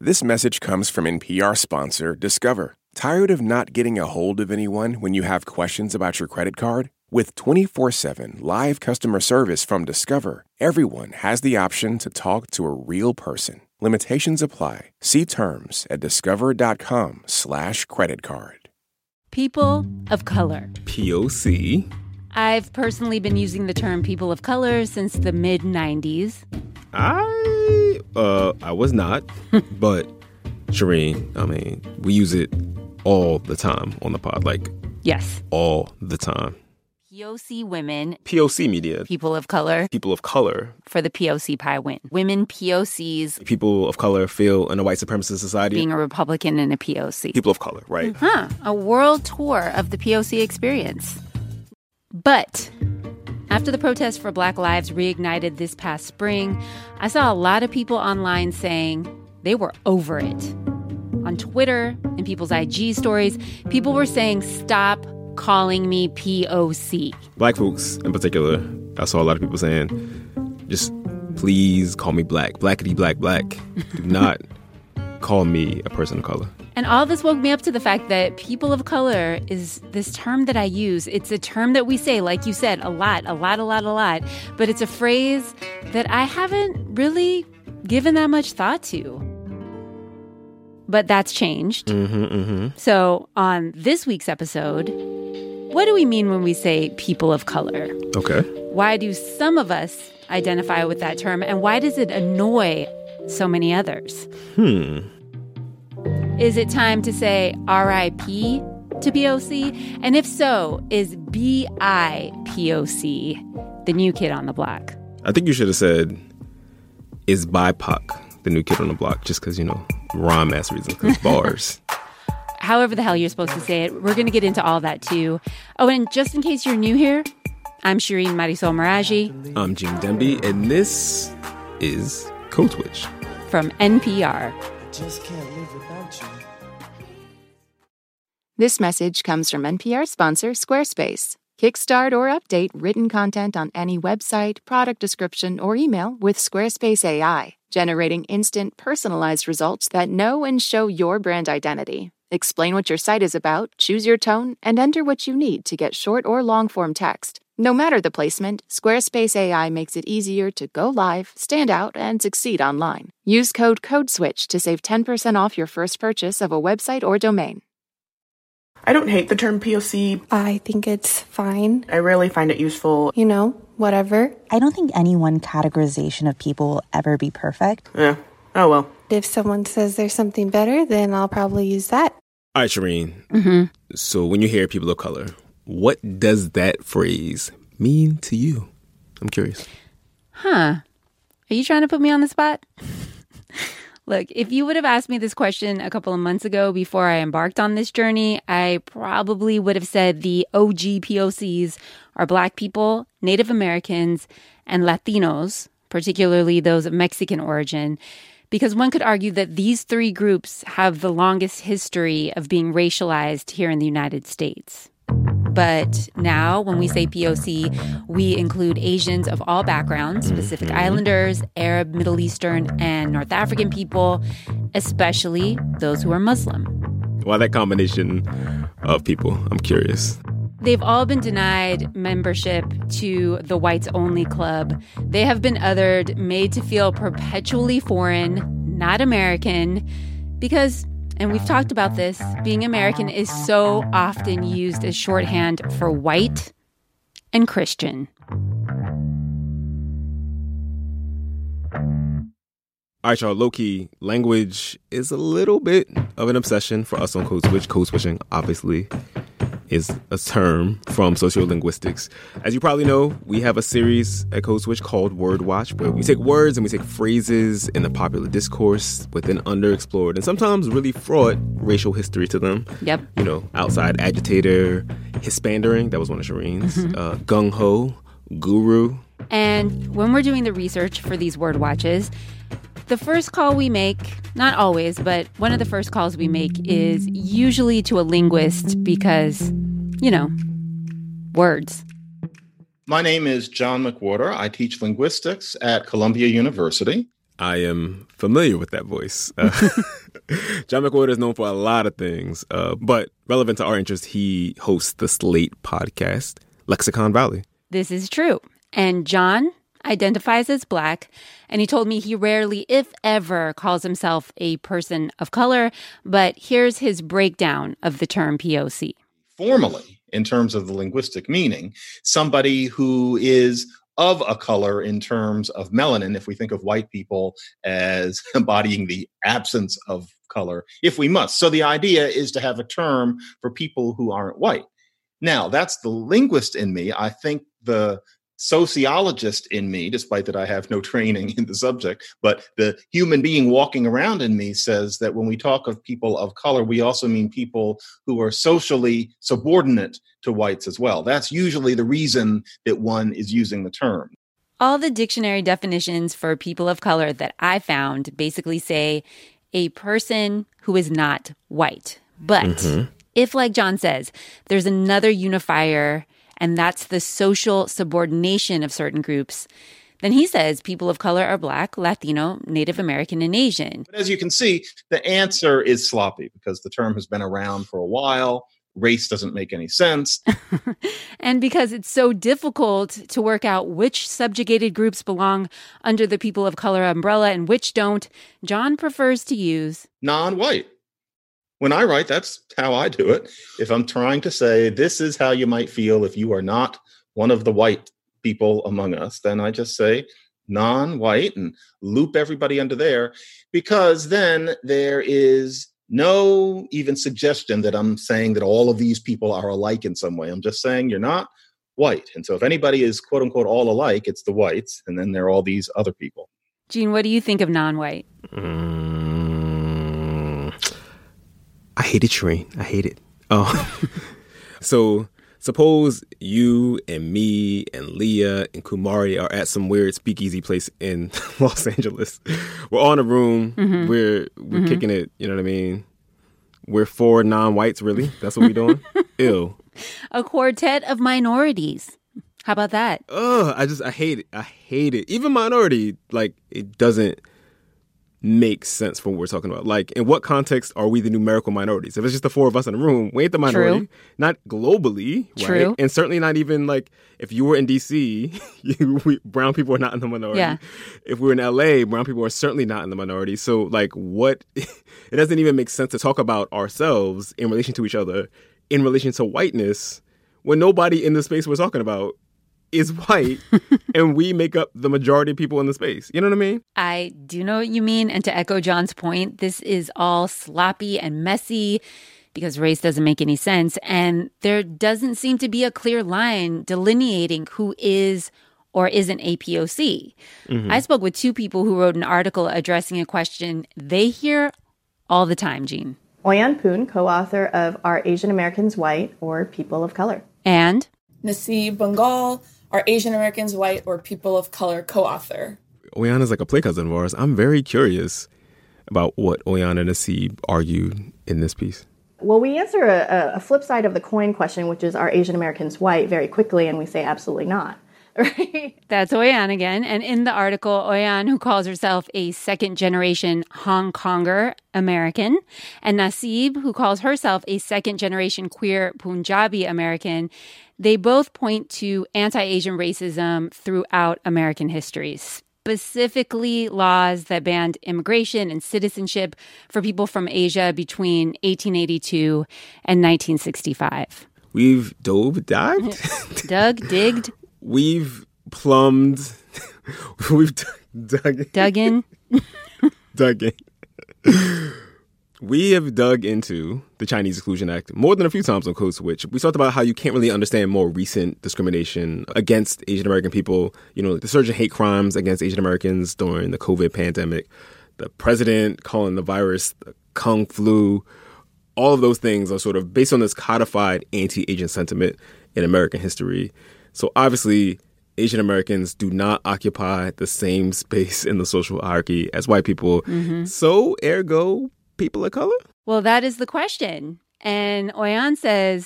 This message comes from NPR sponsor Discover. Tired of not getting a hold of anyone when you have questions about your credit card? With 24/7 live customer service from Discover, everyone has the option to talk to a real person. Limitations apply. See terms at discover.com/creditcard. People of color. POC. I've personally been using the term people of color since the mid-90s. I was not, but Shireen, I mean, we use it all the time on the pod, like Yes. all the time. POC women. POC media. People of color. People of color. For the POC pie win. Women POCs. People of color feel in a white supremacist society. Being a Republican and a POC. People of color, right. A world tour of the POC experience. But after the protests for Black Lives reignited this past spring, I saw a lot of people online saying they were over it. On Twitter and people's IG stories, people were saying, stop calling me POC. Black folks in particular, I saw a lot of people saying, just please call me black. Blackity black black. Do not call me a person of color. And all this woke me up to the fact that people of color is this term that I use. It's a term that we say, like you said, a lot. But it's a phrase that I haven't really given that much thought to. But that's changed. So on this week's episode, what do we mean when we say people of color? Okay. Why do some of us identify with that term, and why does it annoy so many others? Is it time to say R.I.P. to POC? And if so, is BIPOC the new kid on the block? I think you should have said, is BIPOC the new kid on the block? Just because, rhyme-ass reasons, because bars. However the hell you're supposed to say it, we're going to get into all that too. Oh, and just in case you're new here, I'm Shireen Marisol Meraji. I'm Gene Demby, and this is Code Switch. From NPR. Just can't live without you. This message comes from NPR sponsor Squarespace. Kickstart or update written content on any website, product description, or email with Squarespace AI, generating instant, personalized results that know and show your brand identity. Explain what your site is about, choose your tone, and enter what you need to get short or long-form text. No matter the placement, Squarespace AI makes it easier to go live, stand out, and succeed online. Use code CODESWITCH to save 10% off your first purchase of a website or domain. I don't hate the term POC. I think it's fine. I rarely find it useful. Whatever. I don't think any one categorization of people will ever be perfect. Yeah. Oh, well. If someone says there's something better, then I'll probably use that. All right, Shireen. So when you hear people of color, what does that phrase mean to you? I'm curious. Are you trying to put me on the spot? Look, if you would have asked me this question a couple of months ago before I embarked on this journey, I probably would have said the OG POCs are Black people, Native Americans, and Latinos, particularly those of Mexican origin, because one could argue that these three groups have the longest history of being racialized here in the United States. But now, when we say POC, we include Asians of all backgrounds, Pacific Islanders, Arab, Middle Eastern, and North African people, especially those who are Muslim. Why that combination of people? I'm curious. They've all been denied membership to the whites-only club. They have been othered, made to feel perpetually foreign, not American, because... and we've talked about this, being American is so often used as shorthand for white and Christian. All right, y'all, low-key, language is a little bit of an obsession for us on Code Switch. Code switching, obviously, is a term from sociolinguistics. As you probably know, we have a series at Code Switch called Word Watch, where we take words and we take phrases in the popular discourse with an underexplored and sometimes really fraught racial history to them. Yep. Outside agitator, Hispandering, that was one of Shireen's, gung-ho, guru. And when we're doing the research for these Word Watches, the first call we make, not always, but one of the first calls we make is usually to a linguist because, words. My name is John McWhorter. I teach linguistics at Columbia University. I am familiar with that voice. John McWhorter is known for a lot of things, but relevant to our interest, he hosts the Slate podcast, Lexicon Valley. This is true. And John identifies as Black, and he told me he rarely, if ever, calls himself a person of color. But here's his breakdown of the term POC. Formally, in terms of the linguistic meaning, somebody who is of a color in terms of melanin, if we think of white people as embodying the absence of color, if we must. So the idea is to have a term for people who aren't white. Now, that's the linguist in me. I think the sociologist in me, despite that I have no training in the subject, but the human being walking around in me says that when we talk of people of color, we also mean people who are socially subordinate to whites as well. That's usually the reason that one is using the term. All the dictionary definitions for people of color that I found basically say a person who is not white. But if, like John says, there's another unifier, and that's the social subordination of certain groups, then he says people of color are Black, Latino, Native American, and Asian. But as you can see, the answer is sloppy because the term has been around for a while. Race doesn't make any sense. And because it's so difficult to work out which subjugated groups belong under the people of color umbrella and which don't, John prefers to use non-white. When I write, that's how I do it. If I'm trying to say this is how you might feel if you are not one of the white people among us, then I just say non-white and loop everybody under there, because then there is no even suggestion that I'm saying that all of these people are alike in some way. I'm just saying you're not white. And so if anybody is quote unquote all alike, it's the whites, and then there are all these other people. Gene, what do you think of non-white? I hate it, Shereen. I hate it. Oh, so suppose you and me and Leah and Kumari are at some weird speakeasy place in Los Angeles. We're all in a room. We're kicking it. You know what I mean? We're 4 non-whites, really? That's what we're doing? Ew. A quartet of minorities. How about that? Ugh, I hate it. I hate it. Even minority, like, it doesn't make sense for what we're talking about. Like, in what context are we the numerical minorities? If it's just the 4 of us in a room, we ain't the minority. True. Not globally, right? True. And certainly not even, like, if you were in D.C., brown people are not in the minority. Yeah. If we're in L.A., brown people are certainly not in the minority. So, like, what? It doesn't even make sense to talk about ourselves in relation to each other, in relation to whiteness, when nobody in the space we're talking about is white, and we make up the majority of people in the space. You know what I mean? I do know what you mean. And to echo John's point, this is all sloppy and messy because race doesn't make any sense. And there doesn't seem to be a clear line delineating who is or isn't a POC. I spoke with 2 people who wrote an article addressing a question they hear all the time, Gene. Oyan Poon, co-author of Are Asian Americans White or People of Color? And Naseeb Bengal, Are Asian Americans White or People of Color co-author. Oyan is like a play cousin of ours. I'm very curious about what Oyan and Naseeb argued in this piece. Well, we answer a flip side of the coin question, which is, are Asian Americans white, very quickly, and we say absolutely not. Right? that's Oyan again. And in the article, Oyan, who calls herself a second-generation Hong Konger American, and Naseeb, who calls herself a second-generation queer Punjabi American, they both point to anti-Asian racism throughout American history, specifically laws that banned immigration and citizenship for people from Asia between 1882 and 1965. We've dived? Dug, digged. We've plumbed. We've dug in. Dug in. We have dug into the Chinese Exclusion Act more than a few times on Code Switch. We talked about how you can't really understand more recent discrimination against Asian American people. You know, the surge in hate crimes against Asian Americans during the COVID pandemic, the president calling the virus the Kung flu. All of those things are sort of based on this codified anti-Asian sentiment in American history. So obviously, Asian Americans do not occupy the same space in the social hierarchy as white people. So, ergo, people of color? Well, that is the question. And Oyan says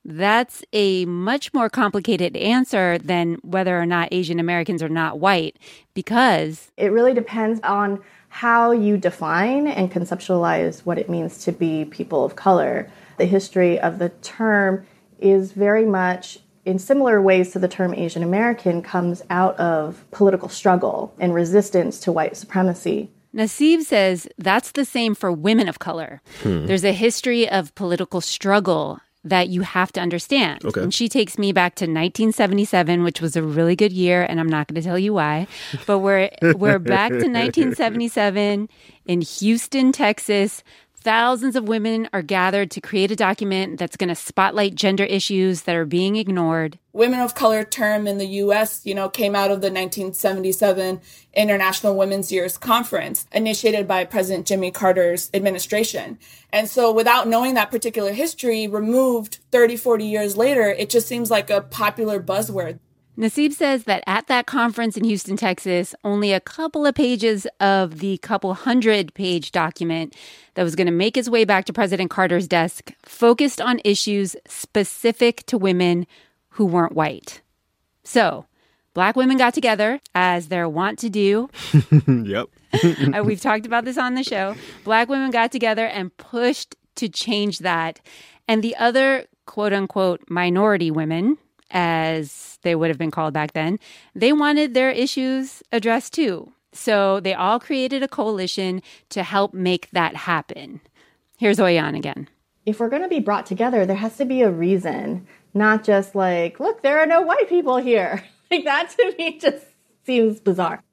That's a much more complicated answer than whether or not Asian Americans are not white, because it really depends on how you define and conceptualize what it means to be people of color. The history of the term is very much, in similar ways to the term Asian American, comes out of political struggle and resistance to white supremacy. Nassib says that's the same for women of color. There's a history of political struggle that you have to understand. Okay. And she takes me back to 1977, which was a really good year, and I'm not going to tell you why. But we're back to 1977 in Houston, Texas. Thousands of women are gathered to create a document that's going to spotlight gender issues that are being ignored. Women of color term in the U.S., came out of the 1977 International Women's Years Conference, initiated by President Jimmy Carter's administration. And so without knowing that particular history, removed 30, 40 years later, it just seems like a popular buzzword. Nassib says that at that conference in Houston, Texas, only a couple of pages of the couple 100-page document that was going to make its way back to President Carter's desk focused on issues specific to women who weren't white. So, Black women got together, as they're wont to do. Yep. We've talked about this on the show. Black women got together and pushed to change that. And the other, quote-unquote, minority women, as they would have been called back then, they wanted their issues addressed too. So they all created a coalition to help make that happen. Here's Oyan again. If we're going to be brought together, there has to be a reason, not just like, look, there are no white people here. Like, that to me just seems bizarre.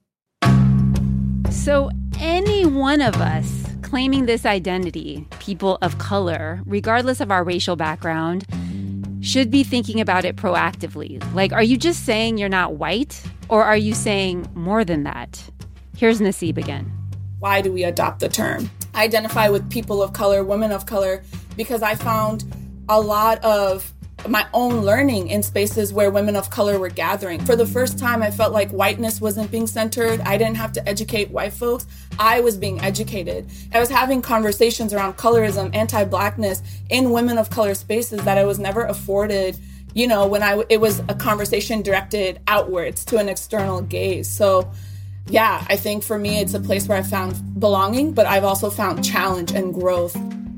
So any one of us claiming this identity, people of color, regardless of our racial background, should be thinking about it proactively. Like, are you just saying you're not white? Or are you saying more than that? Here's Nassib again. Why do we adopt the term? I identify with people of color, women of color, because I found a lot of my own learning in spaces where women of color were gathering. For the first time, I felt like whiteness wasn't being centered. I didn't have to educate white folks. I was being educated. I was having conversations around colorism, anti-Blackness in women of color spaces that I was never afforded, when it was a conversation directed outwards to an external gaze. So yeah, I think for me, it's a place where I found belonging, but I've also found challenge and growth.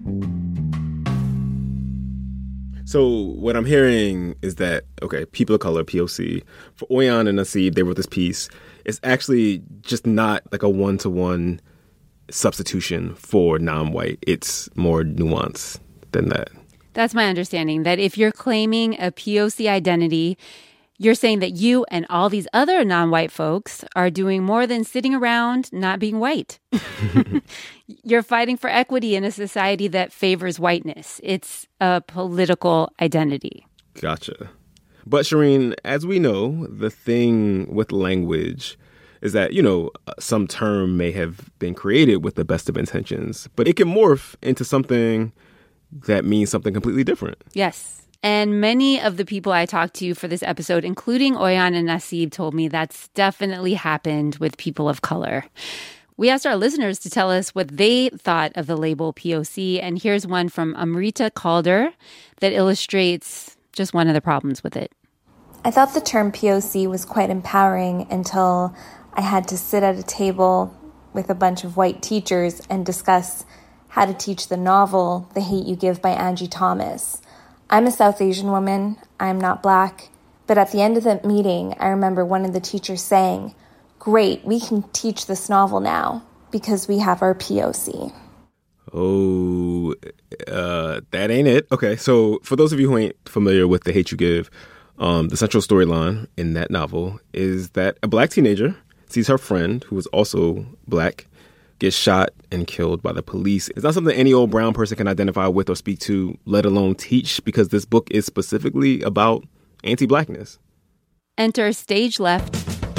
So what I'm hearing is that, okay, people of color, POC, for Oyan and Nassib, they wrote this piece. It's actually just not like a one-to-one substitution for non-white. It's more nuanced than that. That's my understanding, that if you're claiming a POC identity, you're saying that you and all these other non-white folks are doing more than sitting around not being white. You're fighting for equity in a society that favors whiteness. It's a political identity. Gotcha. But Shireen, as we know, the thing with language is that, some term may have been created with the best of intentions, but it can morph into something that means something completely different. Yes. And many of the people I talked to for this episode, including Oyan and Nassib, told me that's definitely happened with people of color. We asked our listeners to tell us what they thought of the label POC, and here's one from Amrita Calder that illustrates just one of the problems with it. I thought the term POC was quite empowering until I had to sit at a table with a bunch of white teachers and discuss how to teach the novel The Hate U Give by Angie Thomas. I'm a South Asian woman. I'm not Black. But at the end of the meeting, I remember one of the teachers saying, "Great, we can teach this novel now because we have our POC." Oh, that ain't it. Okay, so for those of you who ain't familiar with The Hate U Give, the central storyline in that novel is that a Black teenager sees her friend, who is also Black, get shot and killed by the police. It's not something any old brown person can identify with or speak to, let alone teach, because this book is specifically about anti-Blackness. Enter stage left,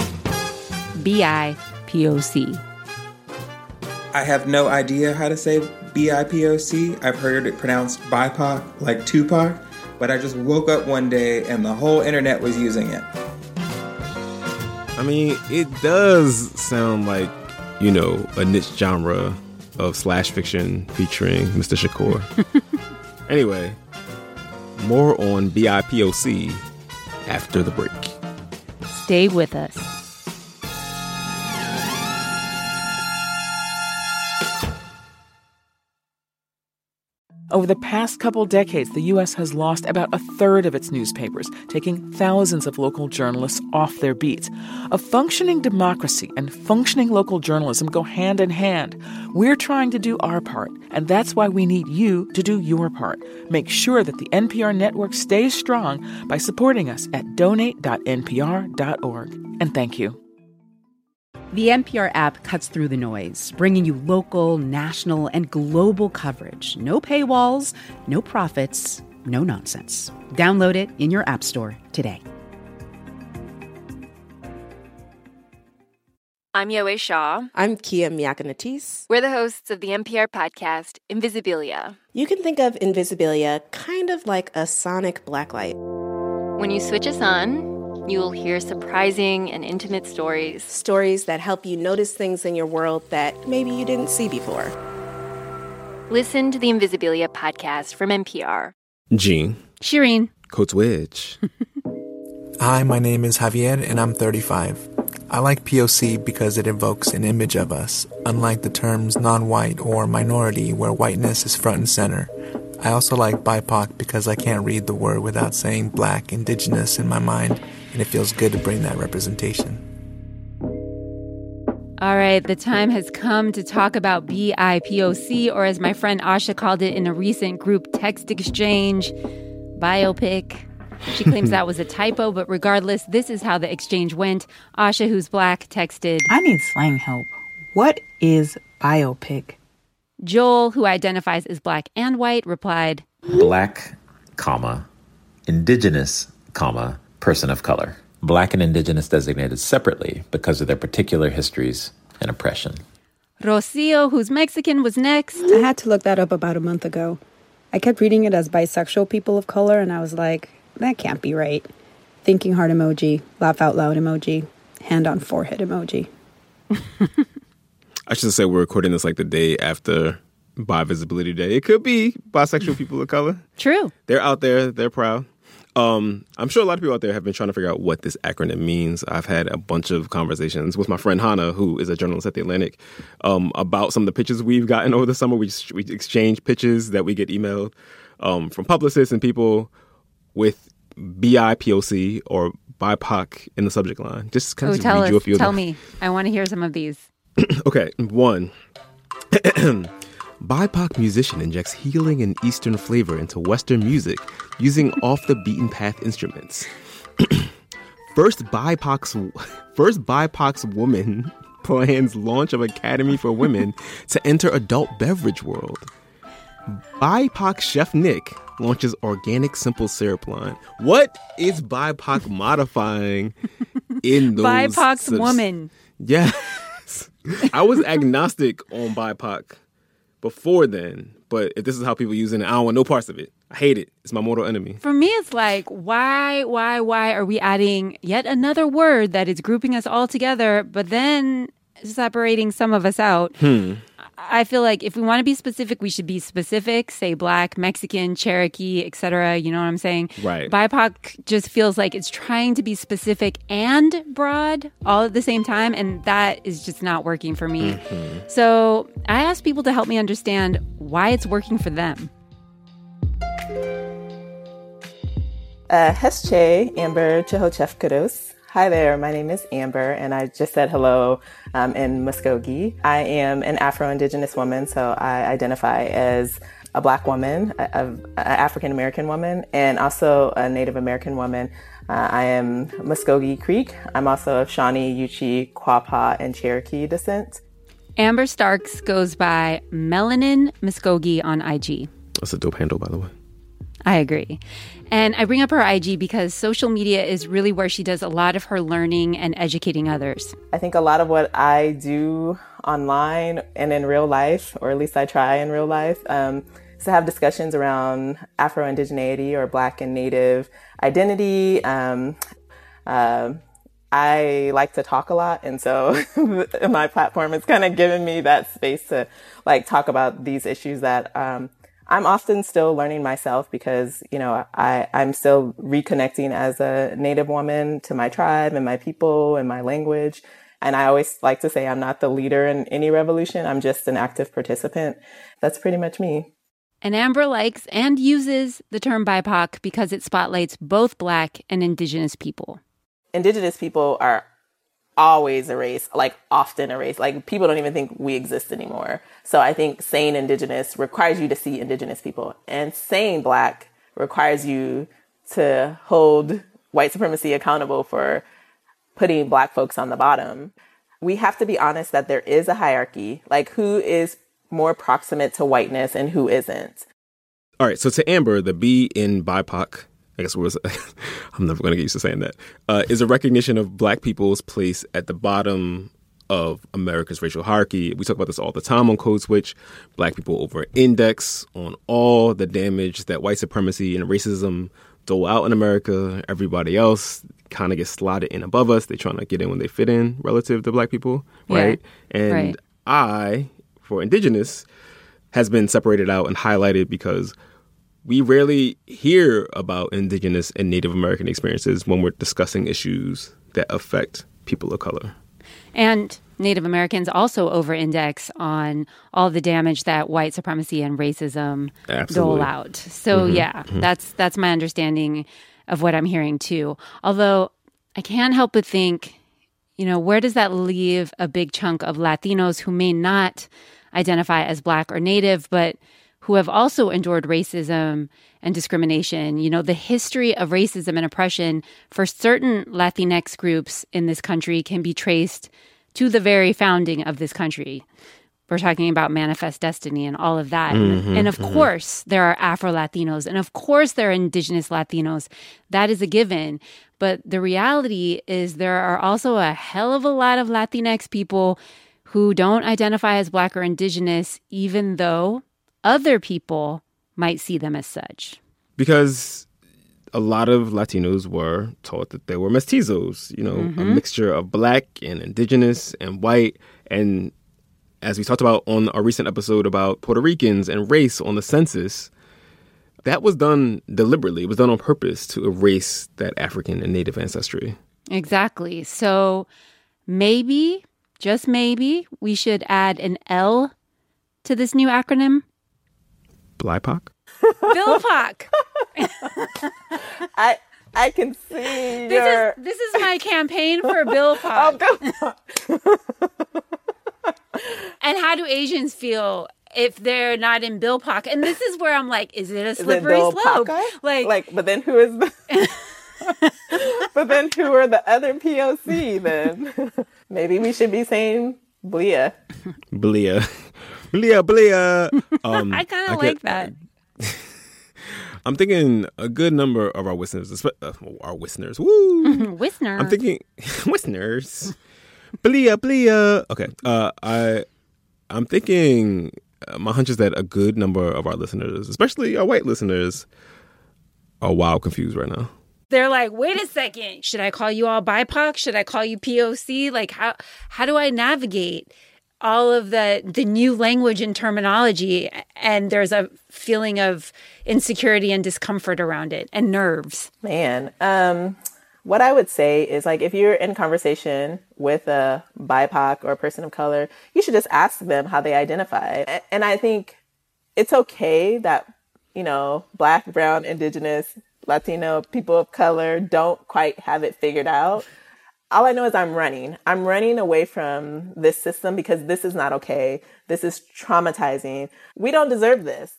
BIPOC. I have no idea how to say BIPOC. I've heard it pronounced BIPOC, like Tupac, but I just woke up one day and the whole internet was using it. I mean, it does sound like, a niche genre of slash fiction featuring Mr. Shakur. Anyway, More on BIPOC after the break. Stay with us. Over the past couple decades, the U.S. has lost about a third of its newspapers, taking thousands of local journalists off their beats. A functioning democracy and functioning local journalism go hand in hand. We're trying to do our part, and that's why we need you to do your part. Make sure that the NPR network stays strong by supporting us at donate.npr.org. And thank you. The NPR app cuts through the noise, bringing you local, national, and global coverage. No paywalls, no profits, no nonsense. Download it in your app store today. I'm Yowei Shaw. I'm Kia Miakanatis. We're the hosts of the NPR podcast, Invisibilia. You can think of Invisibilia kind of like a sonic blacklight. When you switch us on, you will hear surprising and intimate stories. Stories that help you notice things in your world that maybe you didn't see before. Listen to the Invisibilia podcast from NPR. Gene. Shireen. Code Switch. Hi, my name is Javier, and I'm 35. I like POC because it evokes an image of us, unlike the terms non-white or minority, where whiteness is front and center. I also like BIPOC because I can't read the word without saying Black, Indigenous in my mind, and it feels good to bring that representation. All right, the time has come to talk about BIPOC, or as my friend Asha called it in a recent group text exchange, biopic. She claims that was a typo, but regardless, this is how the exchange went. Asha, who's Black, texted, I need slang help. What is biopic? Joel, who identifies as Black and white, replied, Black, comma, Indigenous, comma, person of color. Black and Indigenous designated separately because of their particular histories and oppression. Rocio, who's Mexican, was next. I had to look that up about a month ago. I kept reading it as bisexual people of color, and I was like, that can't be right. Thinking heart emoji, laugh out loud emoji, hand on forehead emoji. I should say we're recording this like the day after Bi Visibility Day. It could be bisexual people of color. True. They're out there. They're proud. I'm sure a lot of people out there have been trying to figure out what this acronym means. I've had a bunch of conversations with my friend Hannah, who is a journalist at The Atlantic, about some of the pitches we've gotten over the summer. We exchange pitches that we get emailed from publicists and people with BIPOC or BIPOC in the subject line. Just kind of read you a few of them. Tell me. I want to hear some of these. Okay, 1. BIPOC musician injects healing and Eastern flavor into Western music using off-the-beaten-path instruments. First BIPOC's woman plans launch of Academy for Women to enter adult beverage world. BIPOC chef Nick launches organic simple syrup line. What is BIPOC modifying in those? BIPOC's woman. Yes. I was agnostic on BIPOC before then, but if this is how people use it, I don't want no parts of it. I hate it. It's my mortal enemy. For me, it's like, why are we adding yet another word that is grouping us all together, but then separating some of us out? I feel like if we want to be specific, we should be specific. Say Black, Mexican, Cherokee, etc. You know what I'm saying? Right. BIPOC just feels like it's trying to be specific and broad all at the same time, and that is just not working for me. So I asked people to help me understand why it's working for them. Hesche Amber Chehochefkados. Hi there, my name is Amber, and I just said hello in Muskogee. I am an Afro-Indigenous woman, so I identify as a Black woman, an African-American woman, and also a Native American woman. I am Muskogee Creek. I'm also of Shawnee, Yuchi, Quapaw, and Cherokee descent. Amber Starks goes by Melanin Muskogee on IG. That's a dope handle, by the way. I agree. And I bring up her IG because social media is really where she does a lot of her learning and educating others. I think a lot of what I do online and in real life, or at least I try in real life, is to have discussions around Afro-Indigeneity or Black and Native identity. I like to talk a lot, and so my platform is kind of giving me that space to like talk about these issues that I'm often still learning myself because, I'm still reconnecting as a Native woman to my tribe and my people and my language. And I always like to say I'm not the leader in any revolution. I'm just an active participant. That's pretty much me. And Amber likes and uses the term BIPOC because it spotlights both Black and Indigenous people. Indigenous people are always erased, often erased. People don't even think we exist anymore. So I think saying Indigenous requires you to see Indigenous people. And saying Black requires you to hold white supremacy accountable for putting Black folks on the bottom. We have to be honest that there is a hierarchy, who is more proximate to whiteness and who isn't. All right, so to Amber, the B in BIPOC, I guess I'm never going to get used to saying that, is a recognition of Black people's place at the bottom of America's racial hierarchy. We talk about this all the time on Code Switch. Black people over-index on all the damage that white supremacy and racism dole out in America. Everybody else kind of gets slotted in above us. They're trying to get in when they fit in relative to Black people, right? Yeah, and right. I, for Indigenous, has been separated out and highlighted because we rarely hear about Indigenous and Native American experiences when we're discussing issues that affect people of color. And Native Americans also over-index on all the damage that white supremacy and racism dole out. So, that's my understanding of what I'm hearing, too. Although I can't help but think, where does that leave a big chunk of Latinos who may not identify as Black or Native, but who have also endured racism and discrimination? The history of racism and oppression for certain Latinx groups in this country can be traced to the very founding of this country. We're talking about Manifest Destiny and all of that. And of course, there are Afro-Latinos, and of course, there are Indigenous Latinos. That is a given. But the reality is there are also a hell of a lot of Latinx people who don't identify as Black or Indigenous, even though other people might see them as such. Because a lot of Latinos were taught that they were mestizos, a mixture of Black and Indigenous and white. And as we talked about on our recent episode about Puerto Ricans and race on the census, that was done deliberately. It was done on purpose to erase that African and Native ancestry. Exactly. So maybe, just maybe, we should add an L to this new acronym. BIPOC? BILPOC. I can see this is my campaign for BILPOC. And how do Asians feel if they're not in BILPOC? And this is where I'm like, is it a slippery slope? But then who is but then who are the other POC then? Maybe we should be saying BLIA. BLIA. BLIA. I kind of like that. I'm thinking a good number of our listeners, woo! Listeners. I'm thinking, listeners. BLIA. Okay. I'm thinking, my hunch is that a good number of our listeners, especially our white listeners, are wild confused right now. They're like, wait a second, should I call you all BIPOC? Should I call you POC? How do I navigate all of the new language and terminology? And there's a feeling of insecurity and discomfort around it and nerves. Man, what I would say is if you're in conversation with a BIPOC or a person of color, you should just ask them how they identify. And I think it's okay that, Black, brown, Indigenous, Latino, people of color don't quite have it figured out. All I know is I'm running. I'm running away from this system because this is not okay. This is traumatizing. We don't deserve this.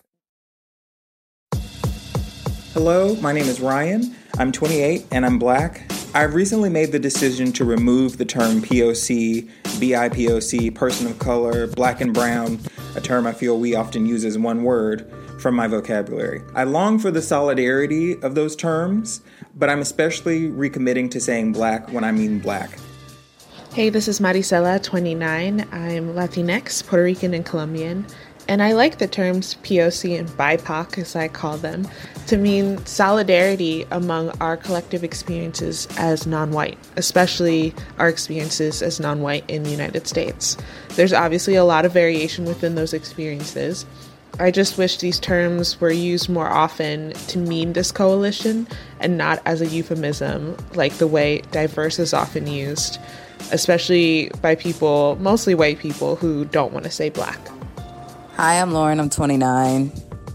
Hello, my name is Ryan. I'm 28 and I'm Black. I've recently made the decision to remove the term POC, BIPOC, person of color, Black and brown, a term I feel we often use as one word, from my vocabulary. I long for the solidarity of those terms, but I'm especially recommitting to saying Black when I mean Black. Hey, this is Maricela, 29. I'm Latinx, Puerto Rican, and Colombian. And I like the terms POC and BIPOC, as I call them, to mean solidarity among our collective experiences as non-white, especially our experiences as non-white in the United States. There's obviously a lot of variation within those experiences, I just wish these terms were used more often to mean this coalition and not as a euphemism like the way diverse is often used, especially by people, mostly white people, who don't want to say black. Hi, I'm Lauren. I'm 29.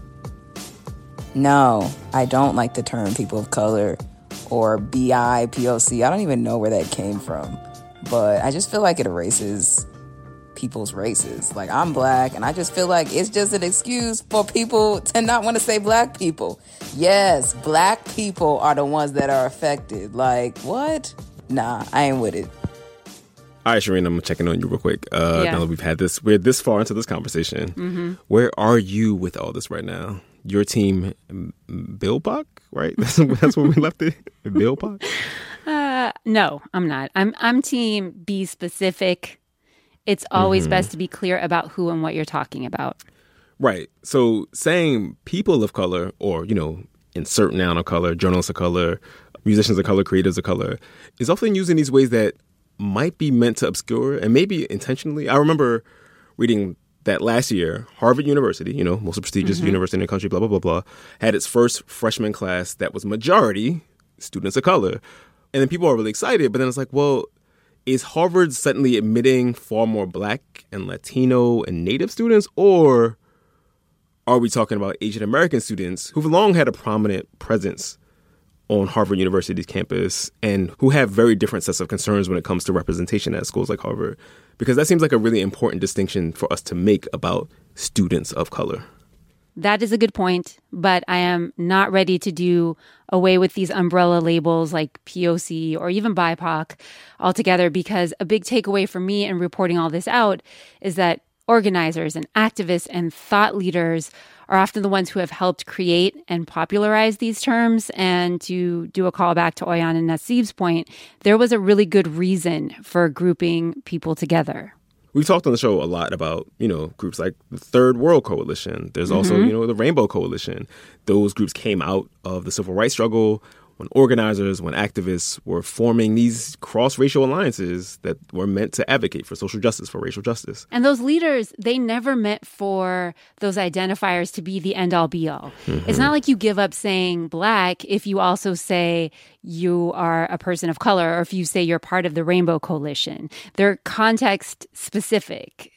No, I don't like the term people of color or BIPOC. I don't even know where that came from, but I just feel like it erases people's races. Like, I'm black, and I just feel like it's just an excuse for people to not want to say black people. Yes, black people are the ones that are affected. Like, what? Nah, I ain't with it. All right, Shireen, I'm checking on you real quick. Now that we're this far into this conversation. Mm-hmm. Where are you with all this right now? Your team, BIPOC, right? That's where we left it. BIPOC. No, I'm not. I'm team be specific. It's always best to be clear about who and what you're talking about. Right. So saying people of color, or insert noun of color, journalists of color, musicians of color, creators of color, is often used in these ways that might be meant to obscure and maybe intentionally. I remember reading that last year, Harvard University, most prestigious university in the country, blah, blah, blah, blah, had its first freshman class that was majority students of color. And then people are really excited, but then it's like, well, is Harvard suddenly admitting far more Black and Latino and Native students, or are we talking about Asian American students who've long had a prominent presence on Harvard University's campus and who have very different sets of concerns when it comes to representation at schools like Harvard? Because that seems like a really important distinction for us to make about students of color. That is a good point, but I am not ready to do away with these umbrella labels like POC or even BIPOC altogether, because a big takeaway for me in reporting all this out is that organizers and activists and thought leaders are often the ones who have helped create and popularize these terms. And to do a call back to Oyan and Nassib's point, there was a really good reason for grouping people together. We've talked on the show a lot about, groups like the Third World Coalition. There's also, the Rainbow Coalition. Those groups came out of the civil rights struggle when organizers, when activists were forming these cross-racial alliances that were meant to advocate for social justice, for racial justice. And those leaders, they never meant for those identifiers to be the end-all, be-all. It's not like you give up saying Black if you also say you are a person of color, or if you say you're part of the Rainbow Coalition. They're context-specific.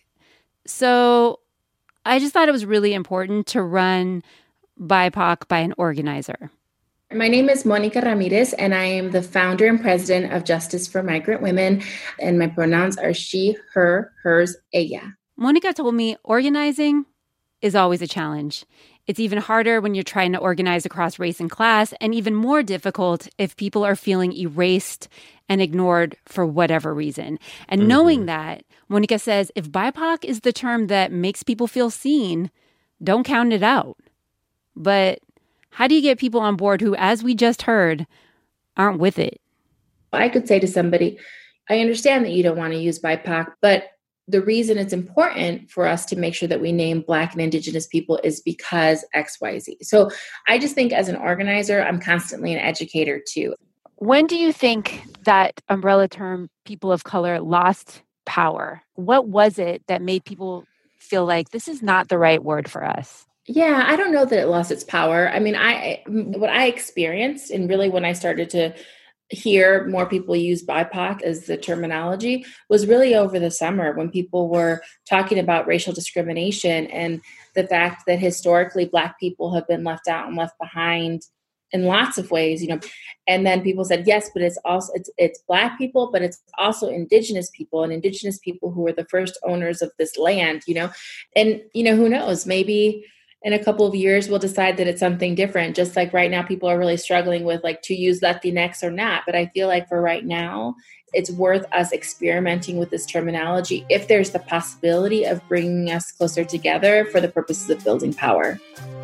So I just thought it was really important to run BIPOC by an organizer. My name is Monica Ramirez, and I am the founder and president of Justice for Migrant Women, and my pronouns are she, her, hers, ella. Monica told me organizing is always a challenge. It's even harder when you're trying to organize across race and class, and even more difficult if people are feeling erased and ignored for whatever reason. And knowing that, Monica says if BIPOC is the term that makes people feel seen, don't count it out. But how do you get people on board who, as we just heard, aren't with it? I could say to somebody, I understand that you don't want to use BIPOC, but the reason it's important for us to make sure that we name Black and Indigenous people is because XYZ. So I just think as an organizer, I'm constantly an educator too. When do you think that umbrella term people of color lost power? What was it that made people feel like this is not the right word for us? Yeah, I don't know that it lost its power. I mean, what I experienced, and really when I started to hear more people use BIPOC as the terminology, was really over the summer when people were talking about racial discrimination and the fact that historically Black people have been left out and left behind in lots of ways, and then people said, yes, but it's also, it's Black people, but it's also Indigenous people, and Indigenous people who were the first owners of this land, and, who knows, maybe in a couple of years, we'll decide that it's something different. Just like right now, people are really struggling with to use Latinx or not. But I feel like for right now, it's worth us experimenting with this terminology if there's the possibility of bringing us closer together for the purposes of building power.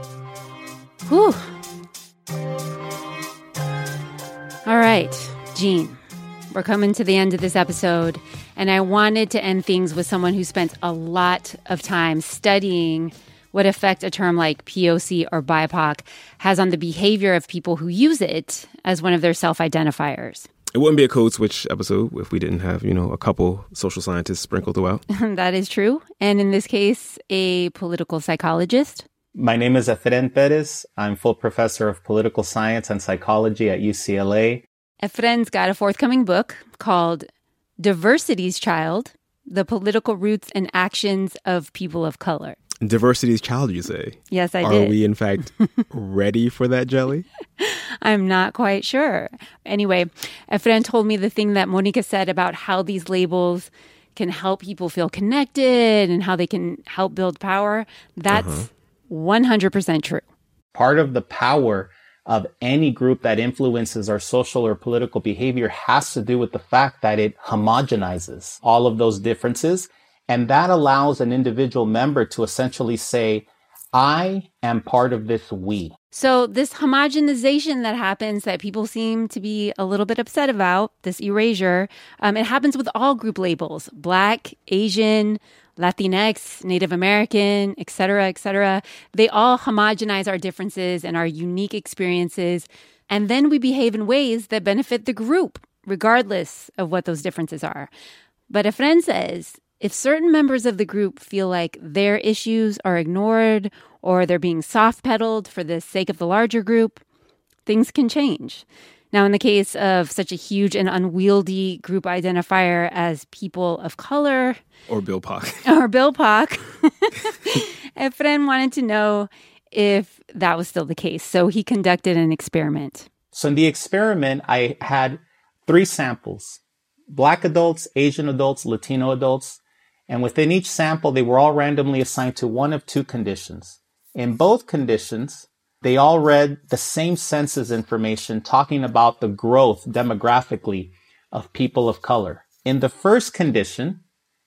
Whew. All right, Jean, we're coming to the end of this episode. And I wanted to end things with someone who spent a lot of time studying what effect a term like POC or BIPOC has on the behavior of people who use it as one of their self-identifiers. It wouldn't be a Code Switch episode if we didn't have, a couple social scientists sprinkled throughout. That is true. And in this case, a political psychologist. My name is Efren Perez. I'm full professor of political science and psychology at UCLA. Efren's got a forthcoming book called Diversity's Child, The Political Roots and Actions of People of Color. Diversity's child, you say? Yes, I Are did. Are we, in fact, ready for that jelly? I'm not quite sure. Anyway, Efren told me the thing that Monica said about how these labels can help people feel connected and how they can help build power. That's 100% true. Part of the power of any group that influences our social or political behavior has to do with the fact that it homogenizes all of those differences. And that allows an individual member to essentially say, I am part of this we. So this homogenization that happens that people seem to be a little bit upset about, this erasure, it happens with all group labels, Black, Asian, Latinx, Native American, et cetera, they all homogenize our differences and our unique experiences. And then we behave in ways that benefit the group, regardless of what those differences are. But Efren says, if certain members of the group feel like their issues are ignored or they're being soft-pedaled for the sake of the larger group, things can change. Now, in the case of such a huge and unwieldy group identifier as people of color... Or Bill Pock. Efren wanted to know if that was still the case. So he conducted an experiment. So in the experiment, I had 3 samples. Black adults, Asian adults, Latino adults. And within each sample, they were all randomly assigned to one of 2 conditions. In both conditions, they all read the same census information talking about the growth demographically of people of color. In the first condition,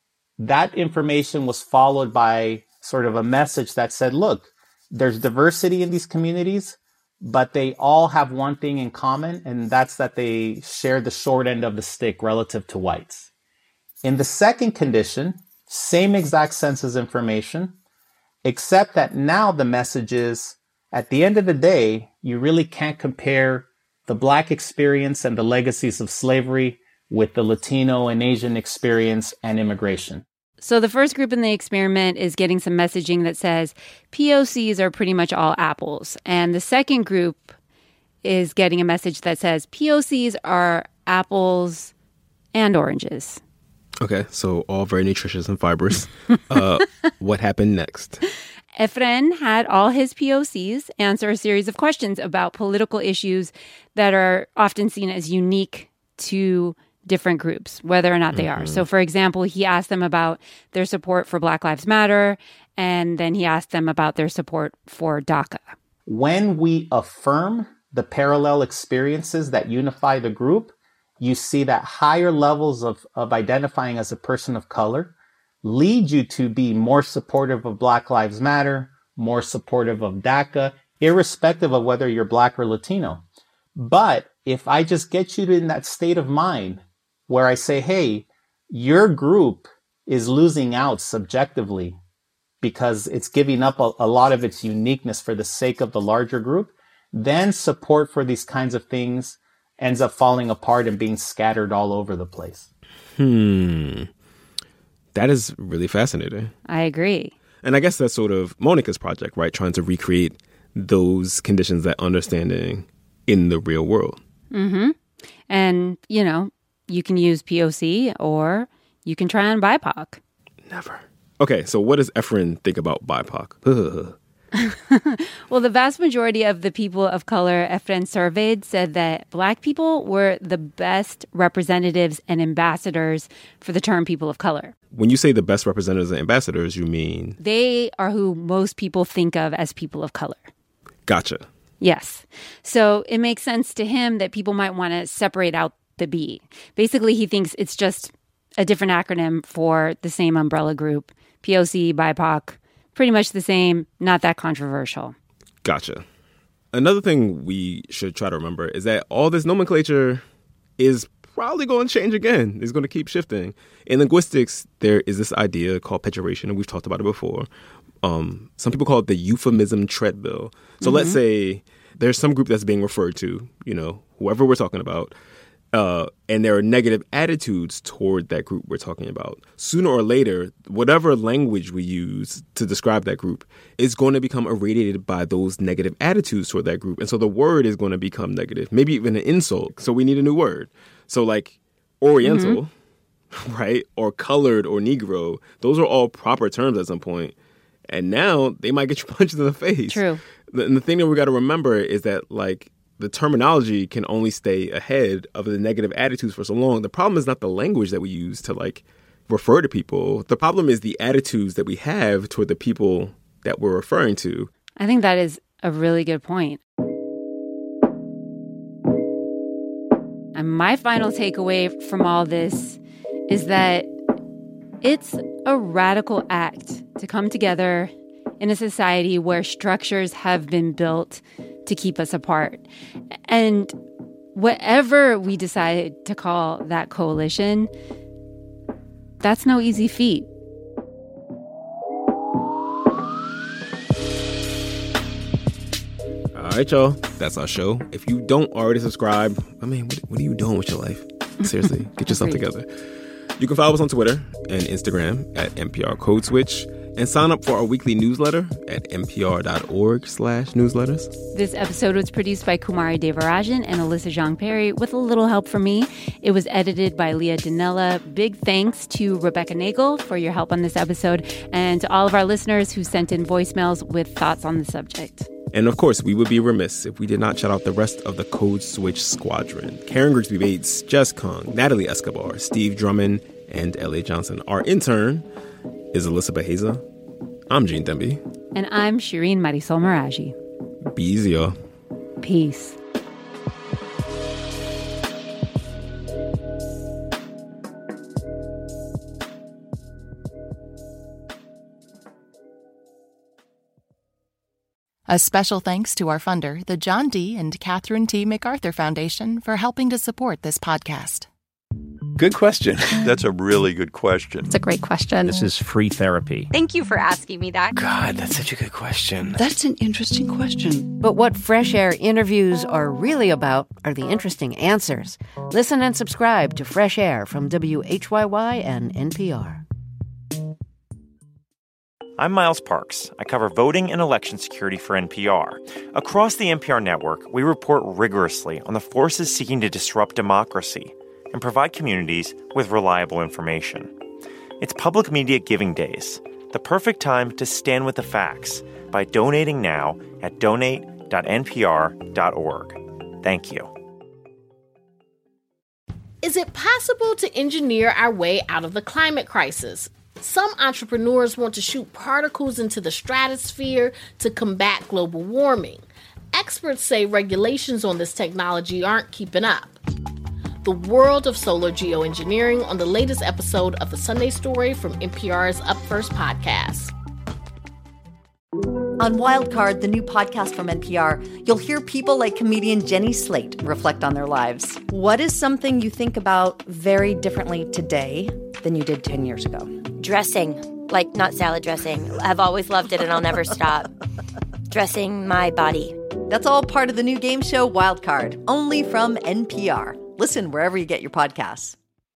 that information was followed by sort of a message that said, look, there's diversity in these communities, but they all have one thing in common, and that's that they share the short end of the stick relative to whites. In the second condition, same exact census information, except that now the message is, at the end of the day, you really can't compare the Black experience and the legacies of slavery with the Latino and Asian experience and immigration. So the first group in the experiment is getting some messaging that says POCs are pretty much all apples. And the second group is getting a message that says POCs are apples and oranges. Okay, so all very nutritious and fibrous. What happened next? Efren had all his POCs answer a series of questions about political issues that are often seen as unique to different groups, whether or not they are. So, for example, he asked them about their support for Black Lives Matter, and then he asked them about their support for DACA. When we affirm the parallel experiences that unify the group, you see that higher levels of identifying as a person of color lead you to be more supportive of Black Lives Matter, more supportive of DACA, irrespective of whether you're Black or Latino. But if I just get you in that state of mind where I say, hey, your group is losing out subjectively because it's giving up a lot of its uniqueness for the sake of the larger group, then support for these kinds of things ends up falling apart and being scattered all over the place. That is really fascinating. I agree. And I guess that's sort of Monica's project, right? Trying to recreate those conditions, that understanding in the real world. Mm-hmm. And, you know, you can use POC or you can try on BIPOC. Never. Okay, so what does Efren think about BIPOC? Well, the vast majority of the people of color Efren surveyed said that Black people were the best representatives and ambassadors for the term people of color. When you say the best representatives and ambassadors, you mean? They are who most people think of as people of color. Gotcha. Yes. So it makes sense to him that people might want to separate out the B. Basically, he thinks it's just a different acronym for the same umbrella group. POC, BIPOC, pretty much the same, not that controversial. Gotcha. Another thing we should try to remember is that all this nomenclature is probably going to change again. It's going to keep shifting. In linguistics, there is this idea called pejoration, and we've talked about it before. Some people call it the euphemism treadmill. So let's say there's some group that's being referred to, you know, whoever we're talking about, and there are negative attitudes toward that group we're talking about, sooner or later, whatever language we use to describe that group is going to become irradiated by those negative attitudes toward that group. And so the word is going to become negative, maybe even an insult. So we need a new word. So like Oriental, right, or colored or Negro, those are all proper terms at some point. And now they might get you punched in the face. True. And the thing that we got to remember is that, like, the terminology can only stay ahead of the negative attitudes for so long. The problem is not the language that we use to, like, refer to people. The problem is the attitudes that we have toward the people that we're referring to. I think that is a really good point. And my final takeaway from all this is that it's a radical act to come together in a society where structures have been built to keep us apart. And whatever we decide to call that coalition, that's no easy feat. All right, y'all. That's our show. If you don't already subscribe, I mean, what are you doing with your life? Seriously, get yourself together. You can follow us on Twitter and Instagram at NPR Code Switch, and sign up for our weekly newsletter at npr.org/newsletters. This episode was produced by Kumari Devarajan and Alyssa Jeong Perry with a little help from me. It was edited by Leah Dinella. Big thanks to Rebecca Nagel for your help on this episode, and to all of our listeners who sent in voicemails with thoughts on the subject. And of course, we would be remiss if we did not shout out the rest of the Code Switch squadron. Karen Grigsby Bates, Jess Kung, Natalie Escobar, Steve Drummond, and L.A. Johnson. Our intern is Alyssa Baheza. I'm Gene Demby. And I'm Shireen Marisol Meraji. Be easy, y'all. Peace. A special thanks to our funder, the John D. and Catherine T. MacArthur Foundation, for helping to support this podcast. Good question. That's a really good question. It's a great question. This is free therapy. Thank you for asking me that. God, that's such a good question. That's an interesting question. But what Fresh Air interviews are really about are the interesting answers. Listen and subscribe to Fresh Air from WHYY and NPR. I'm Miles Parks. I cover voting and election security for NPR. Across the NPR network, we report rigorously on the forces seeking to disrupt democracy and provide communities with reliable information. It's Public Media Giving Days, the perfect time to stand with the facts by donating now at donate.npr.org. Thank you. Is it possible to engineer our way out of the climate crisis? Some entrepreneurs want to shoot particles into the stratosphere to combat global warming. Experts say regulations on this technology aren't keeping up. The world of solar geoengineering on the latest episode of The Sunday Story from NPR's Up First podcast. On Wildcard, the new podcast from NPR, you'll hear people like comedian Jenny Slate reflect on their lives. What is something you think about very differently today than you did 10 years ago? Dressing, like not salad dressing. I've always loved it and I'll never stop. Dressing my body. That's all part of the new game show Wildcard, only from NPR. Listen wherever you get your podcasts.